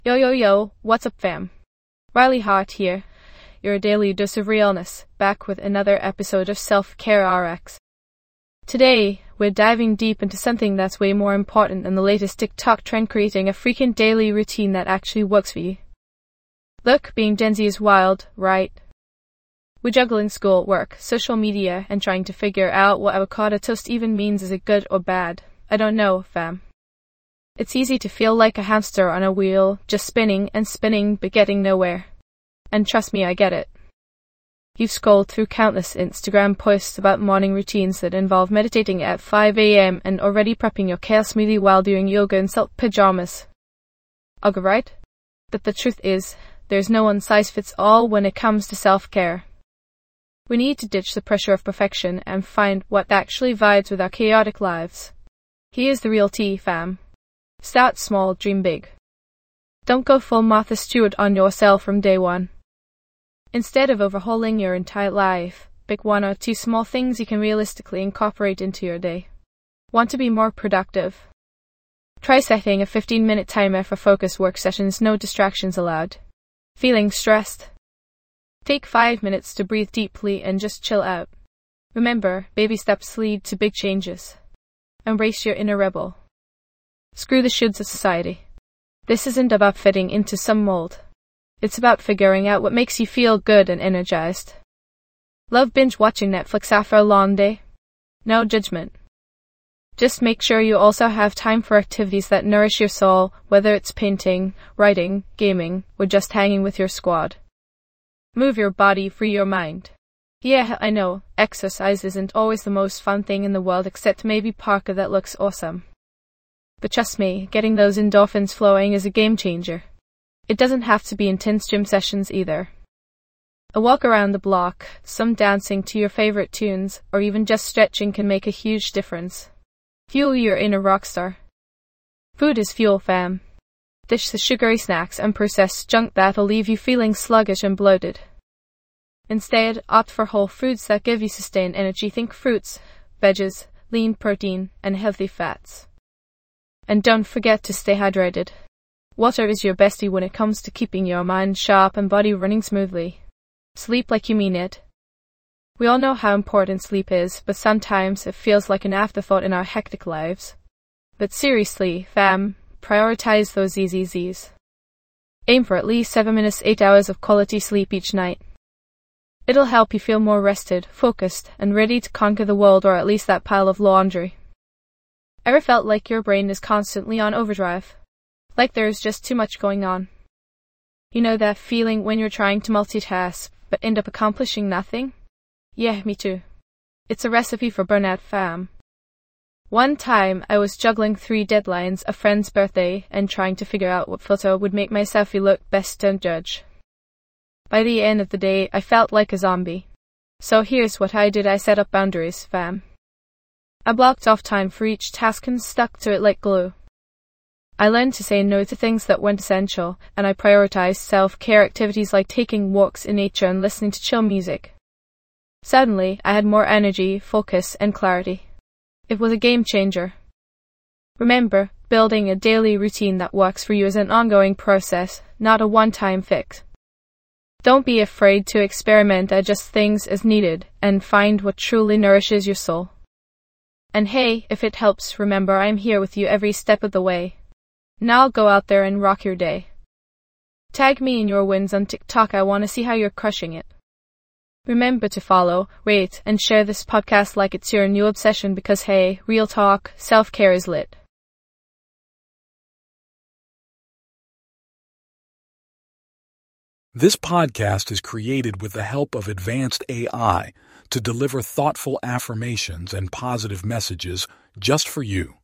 Yo yo yo, what's up fam? Riley Hart here, your daily dose of realness, back with another episode of Self-Care RX. Today, we're diving deep into something that's way more important than the latest TikTok trend, creating a freaking daily routine that actually works for you. Look, being Gen Z is wild, right? We're juggling school, work, social media, and trying to figure out what avocado toast even means. Is it good or bad? I don't know, fam. It's easy to feel like a hamster on a wheel, just spinning and spinning but getting nowhere. And trust me, I get it. You've scrolled through countless Instagram posts about morning routines that involve meditating at 5 a.m. and already prepping your kale smoothie while doing yoga in silk pajamas. I'll go right? But the truth is, there's no one-size-fits-all when it comes to self-care. We need to ditch the pressure of perfection and find what actually vibes with our chaotic lives. Here's the real tea, fam. Start small, dream big. Don't go full Martha Stewart on yourself from day one. Instead of overhauling your entire life, pick one or two small things you can realistically incorporate into your day. Want to be more productive? Try setting a 15-minute timer for focused work sessions, no distractions allowed. Feeling stressed? Take 5 minutes to breathe deeply and just chill out. Remember, baby steps lead to big changes. Embrace your inner rebel. Screw the shoulds of society. This isn't about fitting into some mold. It's about figuring out what makes you feel good and energized. Love binge watching Netflix after a long day? No judgment. Just make sure you also have time for activities that nourish your soul, whether it's painting, writing, gaming, or just hanging with your squad. Move your body, free your mind. Yeah, I know, exercise isn't always the most fun thing in the world, except maybe parkour that looks awesome. But trust me, getting those endorphins flowing is a game changer. It doesn't have to be intense gym sessions either. A walk around the block, some dancing to your favorite tunes, or even just stretching can make a huge difference. Fuel your inner rock star. Food is fuel, fam. Ditch the sugary snacks and processed junk that'll leave you feeling sluggish and bloated. Instead, opt for whole foods that give you sustained energy. Think fruits, veggies, lean protein, and healthy fats. And don't forget to stay hydrated. Water is your bestie when it comes to keeping your mind sharp and body running smoothly. Sleep like you mean it. We all know how important sleep is, but sometimes it feels like an afterthought in our hectic lives. But seriously, fam, prioritize those easy Z's. Aim for at least 7 minutes, 8 hours of quality sleep each night. It'll help you feel more rested, focused, and ready to conquer the world, or at least that pile of laundry. Ever felt like your brain is constantly on overdrive? Like there's just too much going on? You know that feeling when you're trying to multitask, but end up accomplishing nothing? Yeah, me too. It's a recipe for burnout, fam. One time, I was juggling 3 deadlines, a friend's birthday, and trying to figure out what photo would make my selfie look best. Don't judge. By the end of the day, I felt like a zombie. So here's what I did. I set up boundaries, fam. I blocked off time for each task and stuck to it like glue. I learned to say no to things that weren't essential, and I prioritized self-care activities like taking walks in nature and listening to chill music. Suddenly, I had more energy, focus, and clarity. It was a game changer. Remember, building a daily routine that works for you is an ongoing process, not a one-time fix. Don't be afraid to experiment, adjust things as needed, and find what truly nourishes your soul. And hey, if it helps, remember I'm here with you every step of the way. Now go out there and rock your day. Tag me in your wins on TikTok. I want to see how you're crushing it. Remember to follow, rate, and share this podcast like it's your new obsession, because hey, real talk, self-care is lit. This podcast is created with the help of advanced AI to deliver thoughtful affirmations and positive messages just for you.